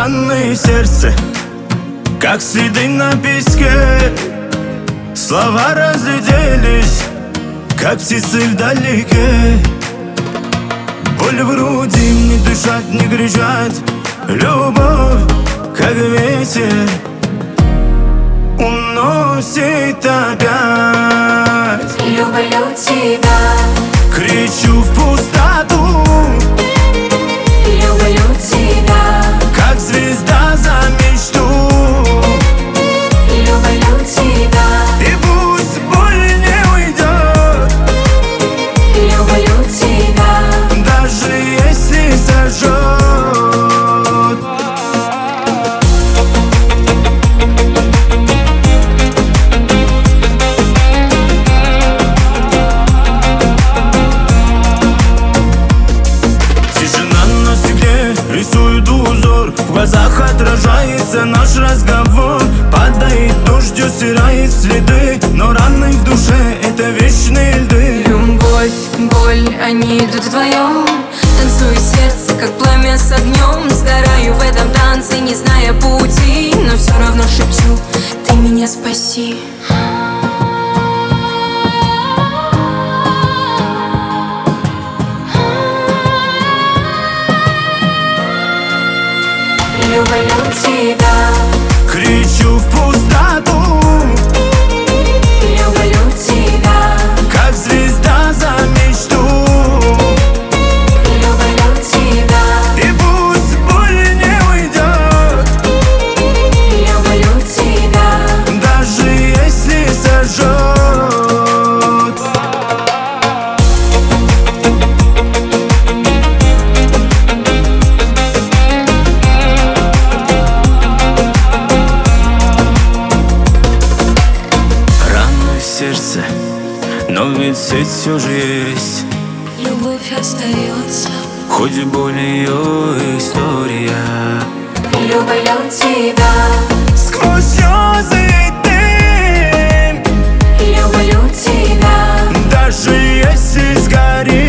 раны в сердце, как следы на песке. Слова разлетелись, как птицы вдалеке. Боль в груди, не дышать, не кричать. Любовь, как ветер, уносит опять. Люблю тебя, кричу в пустоту. люблю тебя, как звезда за мечту. люблю тебя, И пусть боль не уйдет, люблю тебя, даже если сожжет. Тишина на стекле рисует узор, в глазах отражается наш разговор. Падает дождь, стирает следы, но раны в душе — это вечные льды. любовь, боль, они идут вдвоем. Танцует сердце, как пламя с огнем. Сгораю в этом танце, не зная пути, но все равно шепчу: ты меня спаси. Люблю тебя, кричу в пустоту. люблю тебя, как звезда за мечту. люблю тебя, И пусть боль не уйдет, люблю тебя, даже если сожжет. Раны в сердце, но ведь сеть все же есть. любовь остается. Хоть боль ее история. Люблю тебя, Сквозь слезы ты, люблю тебя, даже если сгоришь.